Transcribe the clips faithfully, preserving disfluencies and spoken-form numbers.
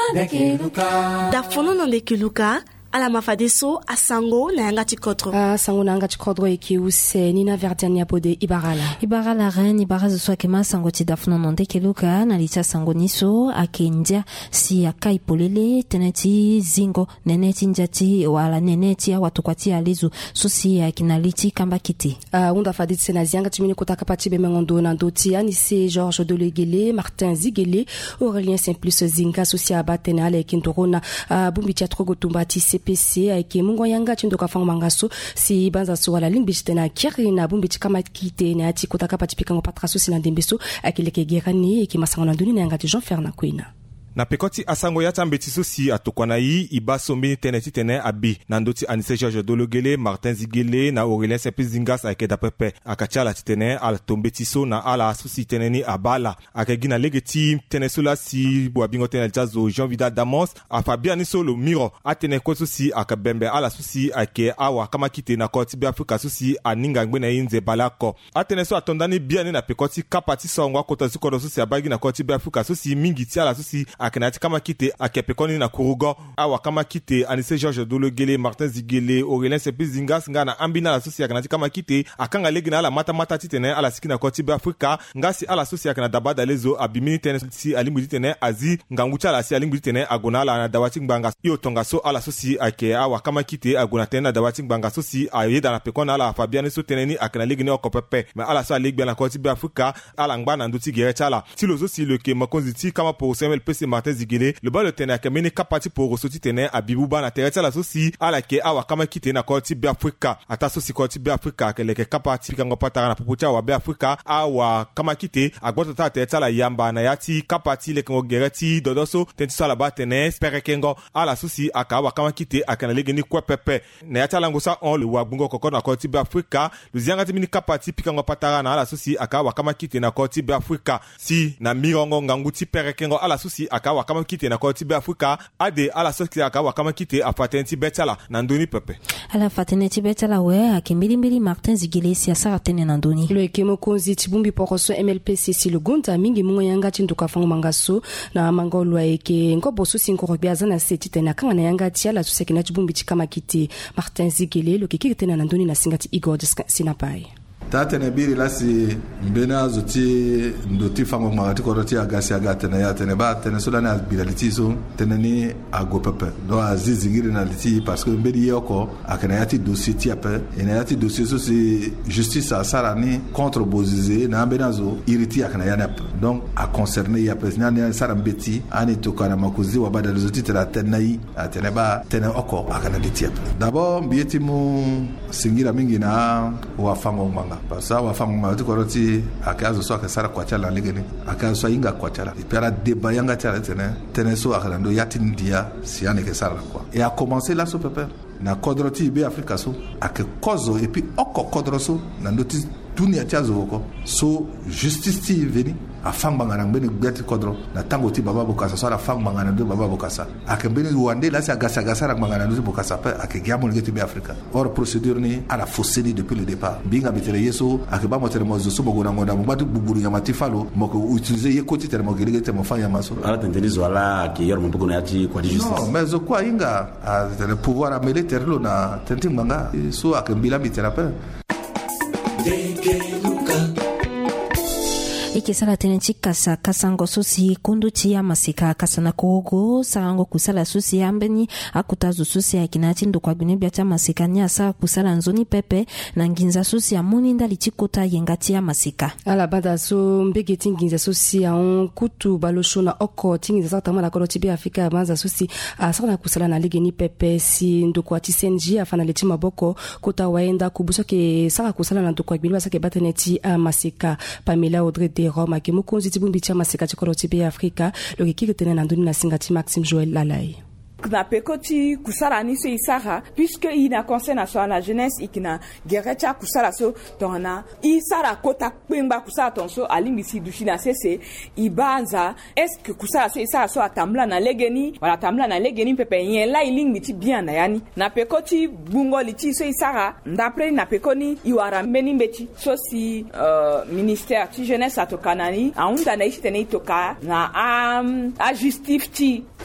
na keluka. Da fono no de keluka. Ala mafadeso asango na yanga chikodro. Ah, sango na yanga chikodro eki use nina verdiania pode ibarala. Ibarala ren ibarazo swa kema sango ti dafno nonde keluka na licha sango niso akendia si akai polele teneti zingo neneti njati wala neneti watukwati alizu sosi akinaliti kamba kiti. Ah, unda fadit sena zianga timini kotaka pati be mengondo na ndoti ani se Georges Dolegele, Martin Zigele, Aurélien Simplice Zinga sosi abatena ale kindorona bumbi tiatro gotumbati P C aike mungo yanga chindoka fang mangaso si banza so wala lingbichi tena kiri na bumbichi kama kite na ati kotaka patipika ngo patraso sina ndembeso akileke gerani eki masanga na nduni na yanga Jean Fernand Kwina. Na pekoti asango yata mbetiso si atokwana yi ibaso mbini teneti tene abi na ndoti anise Georges Dolegele, Martin Zigele na Aurélien Simplice Zingas ake da pepe akachala titene al tombetiso na ala asusi teneni abala ake gina legeti tene sola si boabingo tene jazo Jean Vida Damos a Fabiani solo miro atene koso si akabembe ala susi ake awa kama kite na koti bi Afrika susi aninga ngbe na yinze balako atene so atondani biani na pekoti kapati so ngwa kota zikodo susi abagi na koti bi Afrika susi mingi ti ala susi akenati kama kite akepekoni na kurugo awa kama kite anise Georges Dolegele, Martin Zigele, Aurélien Simplice Zingas nga na ambina la sosi akenati kama kite akanga legi na ala mata mata titene ala sikina koti be Afrika ngasi ala sosi akena dabada lezo abimini tene si alimbu titene azi ngangucha la si alimbu titene agona ala na dawati ngbanga iyo tonga so ala sosi ake awa kama kite agona tene na dawati ngbanga sosi ayeda na pekona ala Fabiani so teneni akena legi ne okopepe me ala so alegi na koti be Afrika ala ngba na nduti gere chala tilo sosi le ke makonziti kama pour C M L P C Martin Zigele le bal tene akemeni kapati pour resoti tene abibuba na tereta la sosi ala ke awa kama kite na koti be Afrika ata sosi koti be Afrika kele ke kapati kango patara na popocha wa be Afrika awa kama kite agbota ta tereta la yamba na yati kapati le kango gereti dodoso tenti sala ba tene spere kengo ala sosi akawa kama kite akana legeni kwa pepe na yata lango sa on le wagbungo koko na koti be Afrika le zianga timini kapati pikango patara na ala sosi akawa kama kite na koti be Afrika si na mirongo nganguti pere kengo ala sosi akawa kama kite na koti be Afrika ade ala sosi akawa kama kite afatenti betala na ndoni pepe ala fatenti betala we akimbili mbili Martin Zigele si asara tene na ndoni le kemo konzi tibumbi poroso M L P C si lugunta mingi mungo yanga chinduka fango mangaso na mangolwa eke ngobo sosi nkorobyaza na seti tena kanga na yanga tiala suseke na tibumbi chikama kite Martin Zigele lo kiki tena na ndoni na singati Igor Sinapai tatene biri lasi mbena zoti ndoti fango magati koroti agasi agatene ya tene ba tene sola na bilaliti so tene ni agopepe do azizingiri na liti parce que mbedi yoko akena yati dossier ti ape ina yati dossier so c'est justice a sarani contre bozize na mbena zo iriti akena yanap donc a concerné ya president na sarambeti ani to kana makuzi wa bada zoti tera tenai atene ba tene oko akena liti ape d'abord bieti mu singira mingi na wa fango manga pasa wa fango manga koroti akazo so akasara kwa chala legeni akazo inga kwa chala ipera deba yanga chala tene tene so akando yati ndia siane ke sara kwa et a commencé là so pepe na kodroti be Afrika so ake kozo et puis oko kodroso na ndoti dunia tiazo voko so justice ti veni a fangba ngana mbeni gbeti kodro na tango ti baba bokasa so la fangba ngana ndo baba bokasa akembeni wande la si agasa gasa ra ngana ndo bokasa pa akegyamo ngeti be Afrika or procédure ni ala fosseni depuis le départ binga bitere yeso akeba motere mozo so bogona ngoda mbatu buguru ya matifalo moko utiliser ye koti tere mogere te mofanya maso ala tendelizo ala ki yor mbugo na yati kwa justice non mais zo kwa inga a le pouvoir a mêler terlo na tenti manga so akembila bitere pa ike sala tenenti kasa kasango sosi kundu tia masika kasana kogo sarango kusala sosi ambeni akutazo sosi akinati ndo kwa bine biata masika nyasa kusala nzoni pepe na nginza sosi amoni ndali chikota yengati ya masika ala bada so mbege tinginza sosi on kutu baloshona oko tinginza sata mala koroti be Afrika banza sosi asana kusala na ligeni pepe si ndo kwa tisenji afana leti maboko kota waenda kubuso ke saka kusala na ndo kwa bine basake bateneti a masika Pamela Audrey de Roma ke mukonzi tibumbi cha masika chikoroti be Afrika lo kiki tena na nduni na singati Maxime Joël Lalai na pekoti kusala ni so isara puisque ina concerne so la jeunesse ikina gerecha kusala so tona isara kota pemba kusala tonso alimbisi dushina sese ibanza est que kusala so isara so atamla na legeni wala tamla na legeni pepe yen la ilingi ti bien na yani na pekoti bungo liti so isara ndapre na pekoni iwara meni mbeti so si uh, ministère ti jeunesse atokanani aunda na ishitene itoka na am a justif ti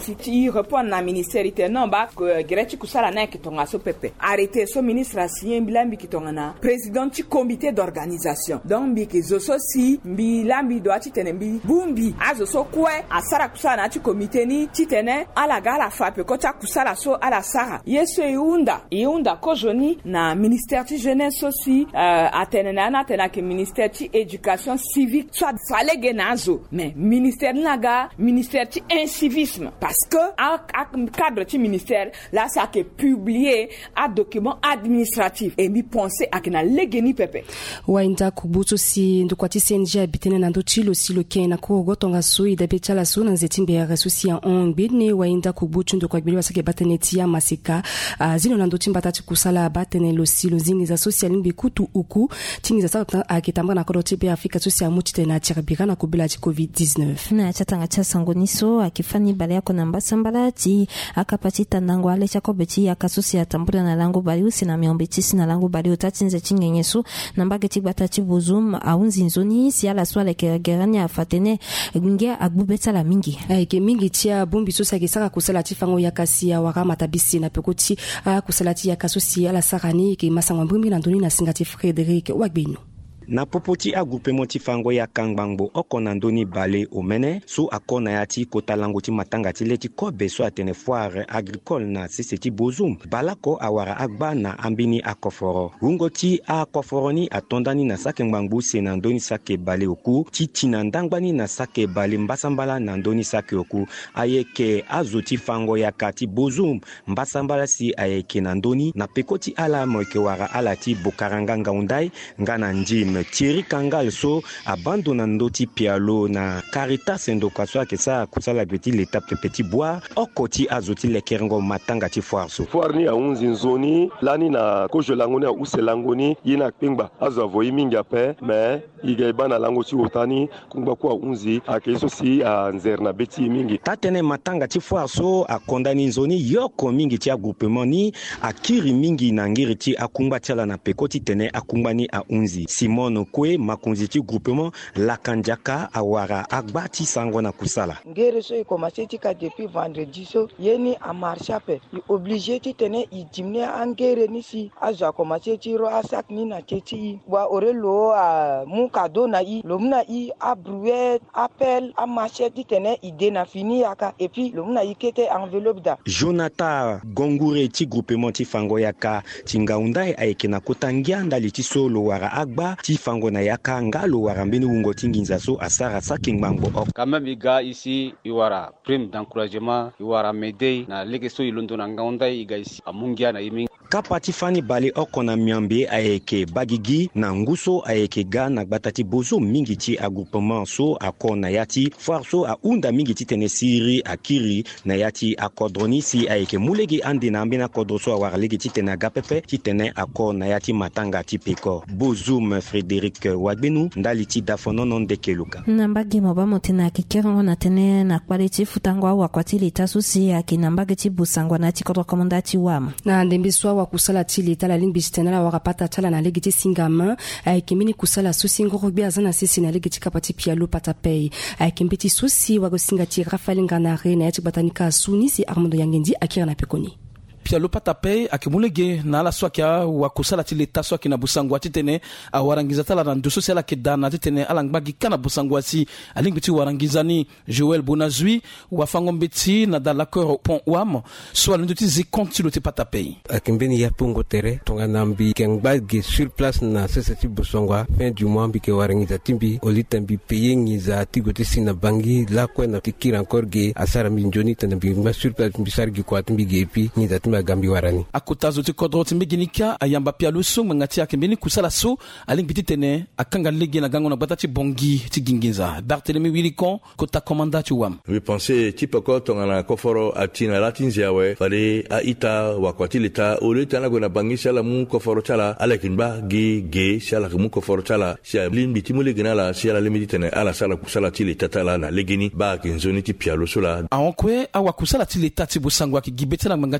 ti ti répond na ministère ite non ba greti kusala na ki tonga so pepe arrêté so ministre asien bilambi ki tonga na président ti comité d'organisation donc bi ki zo so si bilambi do ati tene bi bumbi azo so kwe asara kusala na ti comité ni ti tene ala gala fape ko ta kusala so ala sara yeso iunda iunda ko joni na ministère ti jeunesse aussi euh, atene na na tena ke ministère ti éducation civique soit fallait genazo mais ministère naga ministère ti incivisme parce que à, à cadre du ministère là ça que publié un document administratif et mi penser à que na legeni pepe wainda kubutu si ndukwati senje abitene na ndochilo silo kena ko gotonga so idabetala so na zetimbe ya resusi ya onbine wainda kubutu ndokwabili wasake bateneti ya masika uh, zino na ndotimba tati kusala batene lo silo zingi za social mbi kutu uku tingi za sa akitamba na kodoti be Afrika social mutite na tirabira na kubila ti covid dix-neuf na chatanga cha sangoniso akifani bale yako na mbasambala ti akapatita nango ale chako beti akasusi atambura na lango bali usi na miombe tisi na lango bali utatinze chingenyesu nambage ti bata ti bozum aunzi nzoni si ala swale ke gerani afatene ngia agbubeta la mingi ai ke mingi tia bombi so sa kisaka kusala ti fango yakasi ya warama tabisi na pekoti kusala ti yakasusi ala sarani ke masangwa mbumbi na ndoni na singati Frédéric Wagbenu na popoti a groupement ti fango ya Kangbangbo okona ndoni bale omene su akona yati kota lango ti matanga ti leti kobe so atene foire agricole na siseti bozum balako awara agba na ambini akoforo rungo ti akoforo ni atondani na sake ngbangbu se na ndoni sake bale oku ti tina ndangbani na sake bale mbasambala na ndoni sake oku ayeke azoti fango ya kati bozum mbasambala si ayeke na ndoni na pekoti ala moike wara ala ti bokaranga ngaundai ngana njim Thierry Kangal so abandona ndoti pialo na Caritas ndoka so akesa kusala beti l'étape petit bois okoti azoti lekerengo matanga ti foire so foire ni aunzi nzoni lani na kojo langoni use langoni yina pingba azo avoyi mingi ape mais iga ibana lango ti otani kungba kwa unzi akeso si a nzer na beti mingi tatene matanga ti foire so akondani nzoni yoko mingi ti groupement ni akiri mingi na ngiri ti akungba tiala na pekoti tene akungba ni a unzi Simon Kwe makunzi ti groupement la kanjaka awara agbati sango na kusala ngere so i commencé ti ka depuis vendredi so yeni a marcher pe i obligé ti tene i dimne angere ni si azo commencé ti ro asak ni na teti wa orelo a mu cadeau na i lomna i a brouet appel a marcher ti tene i de na fini aka et puis lomna i kete enveloppe da Jonathan Gongure ti groupement ti fango yaka tingaundai ayeke na kotangia ndali ti solo wara agba ti fango na yaka ngalo warambeni wungo tinginza so asara saking mambo ok quand même iga ici iwara prime d'encouragement iwara médaille na legeso ilondo na ngaunda iga ici amungia na imi kapati fani bale okona miambe ayeke bagigi na nguso ayeke ga na batati bozo mingi ti groupement so akona yati foire so a unda mingi ti tene siri akiri na yati akodroni si ayeke mulegi ande na ambena kodro so awara legi ti tene agapepe ti tene akona yati matanga ti peko bozum Frédéric Wagbenu ndali ti dafonono ndekeluka nambagi moba motina kikerongo na tene na kwaliti futango awa kwati leta susi aki nambagi ti busangwa na ti kodro komanda ti wama na ndembe so wa kusala ti leta la lingbi tena la wakapata tala na legi ti singama ayeke mini kusala susi ngoro bi azana sisi na legi ti kapati pialo patapei ayeke mbeti susi wa gosinga ti Rafael Nganare na yati batanika suni si Armando Yangendi akira na pekoni pialo patape akimulege na ala swakia wa kusala ti leta swaki na busangwa ti tene a warangiza tala na ndoso sela ke dana ti tene ala ngbagi kana busangwa si alingi ti warangizani Joël Bonazui wa fangombe ti na dalakeur pont wam so ala ti zi compte lo ti patape akimbeni ya pongo tere tonga nambi kengbagi sur place na sese ti busangwa fin du mois bi ke warangiza timbi olitambi payengi za ti goti sina bangi la ko na tikira encore ge asara minjoni tana bi ma sur place bi sargi ko timbi ge pi ni da gambi warani akutazo ti kodro ti mbeginika ayamba pialo so ngati akembeni kusala so alingi tene akanga legi na gango na bata ti bongi ti gingiza Barthélemy Wilikon kota komanda ti wam we pensé ti poko tonga na koforo atina latinzia we fale a ita wakwati leta ole tana go na bangi sala mu koforo tala ala kinba ge ge sala mu koforo tala sia limbi ti mule gina la sia la limbi tene ala sala kusala ti leta tala na legini ba kinzoni ti pialo so la aonkwe awa kusala ti leta ti bosangwa ki gibetela ngati so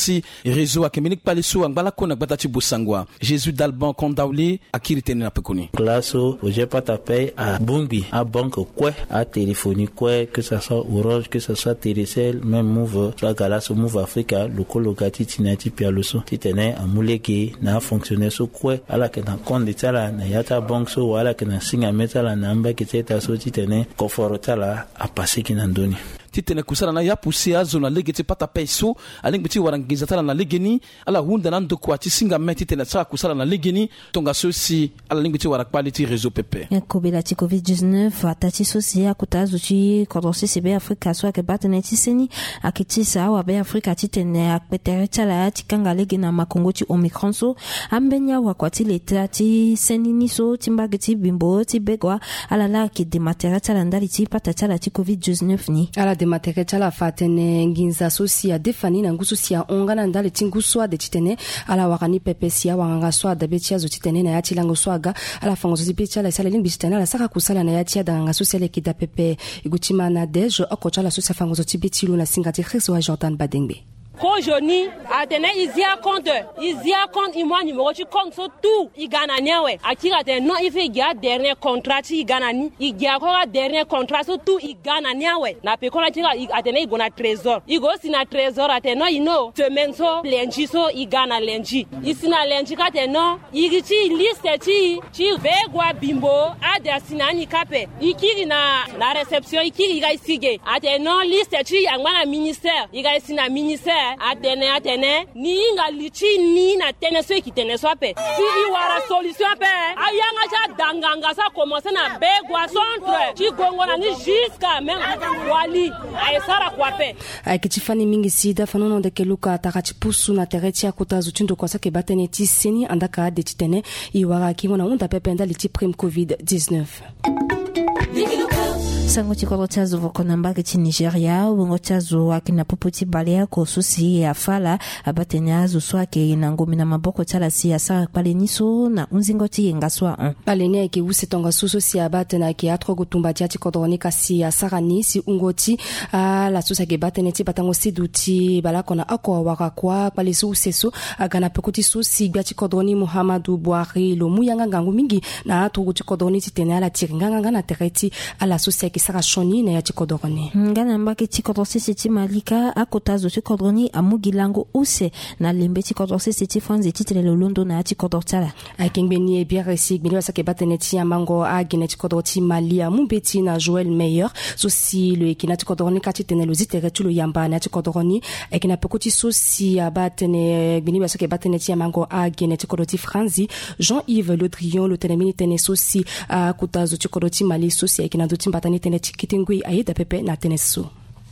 ti réseau akeminik paliso angbala kona gbata ti busangwa Jésus d'Alban Kondauli akiri tene na pekoni classo oje patapay a bumbi a banque quoi a téléphonie quoi que ça soit Orange que ça soit Télécel même Move soit Galaxy Move Africa le cologati tinati pialoso titene a muleki na fonctionner so quoi ala ke na konde tala na yata banque so wala ke na singa metala na amba ke teta so titene koforotala a passer kinandoni titene kusala na ya pusi azo na lege te pata peso aling biti warangiza tala na legeni ala hunda na ndoko ati singa meti tene sa kusala na legeni tonga sosi ala ling biti warakpali ti réseau pepe kobela ti covid dix-neuf atati sosi akutazo ti kodonsi sebe Afrika so ke batene ti seni akiti sa wa be Afrika ti tene akpetere tala ti kanga lege na makongo ti Omicron so ambenya wa kwati leta ti seni ni so timbage ti bimbo ti begwa ala la ki de matériel tala ndali ti pata tala ti covid dix-neuf ni ala de matériel tala fatene nginza sosi ya defani na ngusu si ya onga na ndali ti ngusu de titene ala wakani pepe si ya wanganga so da betia zo titene na ya ti lango so aga ala fango zo betia la sala lingbi titene ala saka kusala na ya ti da nga sosi le kida pepe igutima na dejo akocha sosi fango zo tibetilo na singati Christ wa Jordan Badengbe Kojoni, atene izia compte, izia compte imwa numéro tu compte so tout, i ganania we. Akira te non ife igia dernier contrat ti i ganani, igia kora dernier contrat so tout i ganania we. Na pe kona tira atene igona trésor. Igo si na trésor atene you know, semaine so lenji so i gana lenji. Isi na lenji ka te non, igi ti liste ti ti vegwa bimbo ade asinani kape. Ikiri na na réception ikiri iga isige. Atene non liste ti angwana ministère, iga isina ministère atene atene ni nga lichi ni na tene so ki tene so pe si i wara solution pe ayanga cha danganga sa commencer na begwa centre ti gongo na ni jusqu'à même wali ay sara kwa pe ay kitifani mingi sida fanono de keluka takati pusu na tereti ya kutazo tindo kwa sake batene ti seni andaka de titene i wara ki ngona unda pepe ndali ti prime covid dix-neuf sango ti koro ti azo voko na mbage ti Nigeria wongo ti azo ayeke na popo ti bale ako so si e afala abatene azo so ayeke na ngomi na maboko ti ala si asara kpale ni so na hunzingo ti yenga so ahon bale ni ayeke use tonga so so si abatene ayeke atrogo tumba ti ya ti kodro ni kasi asara ni si hungo ti ala so si ayeke batene ti batango sidu ti bala kona oko awara kuâ akpale so use so aga na peko ti so si gbia ti kodro ni Muhammadu Buhari lo mu yanga ngangu mingi na atrogo ti kodro ni ti tene ala tiri nganganga na tere ti ala so si ayeke sara shoni na ya ti kodoroni ngana mbake ti kodrosisi ti malika akota zo ti kodroni amugi lango use na lembe ti kodrosisi ti fanzi ti tele lolondo na ya ti kodor tala ayeke ngbeni e biere si gbeni wasake batene ti amango agene ti kodro ti mali amumbe ti na Joël Meilleur so si lo yeke na ti kodroni ka ti tene lo zi tere ti lo yamba na ya ti kodroni ayeke na peko ti so si abatene gbeni wasake batene ti amango agene ti kodro ti franzi Jean-Yves Le Drian lo tene mini tene so si akota zo ti kodro ti mali so si ayeke na do ti mbatani tene ti kitengui ayeda pepe na tene so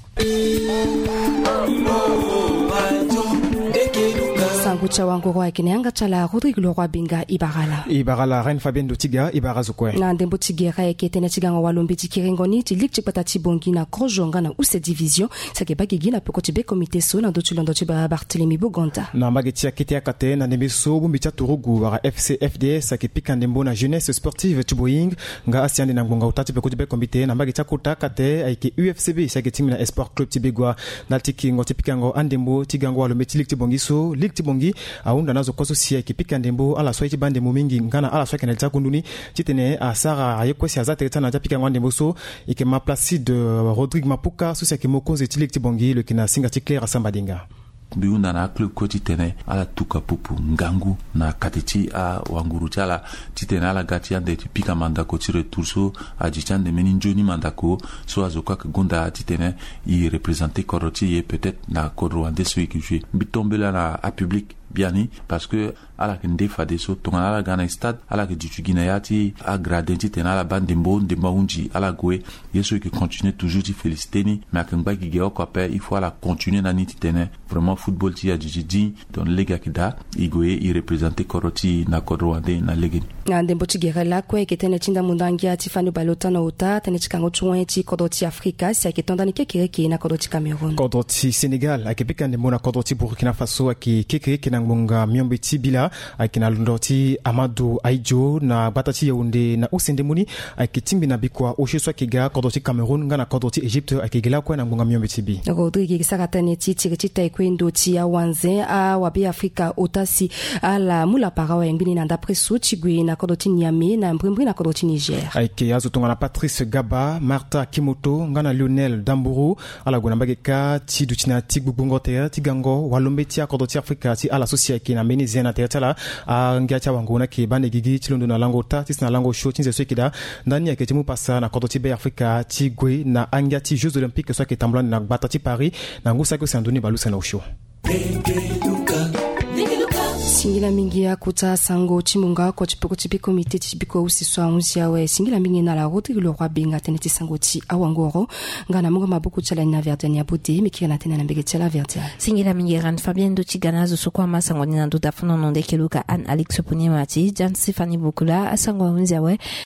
sangu cha wango ayeke na yanga ti ala Rodrigue Leroy Binga i bagala i bagala reine Fabienne Dotiga i bara zo kue na ndembo ti gera ayeke tene ti ganga walombe ti kirengoni ti ligue ti gbata ti bongi na krojonga na use division si ayeke ba gigi na peko ti be komite so na ndö ti londo ti Barthélemy Boganda na mbage ti akete akate na ndembe so bongbi ti atorogu wara F C F D S ayeke pika ndembo na jeunesse sportive ti boying nga asi ande na ngonga uta ti peko ti be komite na mbage ti akota akate ayeke U F C B si ayeke ti ngi na espoir club ti begua na ti kingo ti pikango andembo ti gango walombe ti ligue ti bongi so ligue ti bongi ahunda na zo koso si ayeke pika ndembo ala so ye ti ba ndembo mingi nga na ala so ayeke na li ti akunduni ti tene asara aye kue si aza tere ti ana ti apikango andembo so e yeke ma Placide Rodrigue Mapuka so si ayeke mo konze ti ligue ti bongi lo yeke na singa ti Claire Asamba-Denga biunda na club ko ti tene ala tuka pupu ngangu na kati ti a wanguru ti ala ti tene ala ga ti ande ti pika mandako ti retour so aji ti ande meni nzoni mandako so azo kuâ yeke gonda ti tene e représente kodro ti ye peut-être na kodro ande so yeke joue mbi tombeli ala apublic biani parce que ala yeke nde fade so tongana ala ga na stade ala yeke dutu gi na ya ti agrade ti tene ala ba ndembo ndembo ahunzi ala gue ye so yeke continue toujours ti félicité ni me ayeke ngbagi ge oko ape il faut ala continue na ni ti tene vraiment football ti ya dutu di don lege ayeke da e gue e représente kodro ti na kodro ande na lege ni na ndembo ti gere lakue yeke tënë ti ndamu ndangia ti fani bale ota na ota tënë ti kango ti wen ti kodro ti afrika si ayeke tondani kekereke na kodro ti Cameroun kodro ti Sénégal ayeke pika ndembo na kodro ti Burkina Faso ayeke kekereke na na ngbonga miombe ti bila ayeke na londo ti Amadou Aijo na gbata ti Yaoundé na usende muni ayeke timbi na bikua oshe so ayeke ga kodro ti Cameroun nga na kodro ti Égypte ayeke ge la kue na ngbonga miombe ti bi rodrigue sara tane ti tiri ti taekwondo ti awanze awabe afrika ota si ala mula para wayengbini na ndapre so ti gue na kodro ti Niamey na mbrimbri na kodro ti Niger ayeke azo tonga na Patrice Gaba Martha Kimoto nga na Lionel Damburu ala gue na mbage ka ti duti na ti gbugbongo tere ti gango walombe ti akodro ti afrika ti ala so si ayeke na mbeni zen na tere ti ala angia ti awango na yeke bande gigi ti londo na lango ta ti si na lango sho ti nze so yeke da ndani ayeke ti mu pasa na kodro ti be afrika ti gue na angia ti Jeux olympiques so ayeke tambulani na gbata ti Paris na ngu saki ose andoni balusa na osho singila mingi ya kuta sango chimunga ko chipoko chipi komite chipiko usiswa unsia we singila mingi na la Rodrigue Leroy benga teneti sango ti awangoro ngana munga mabuku chala na verdania bode mikira na tena na mbege chala verdia singila mingi ran Fabien do chigana zo sokwa masango ni na do dafuno no de keluka an Alex Ponyemati Jan Stéphanie Bukula asango unsia we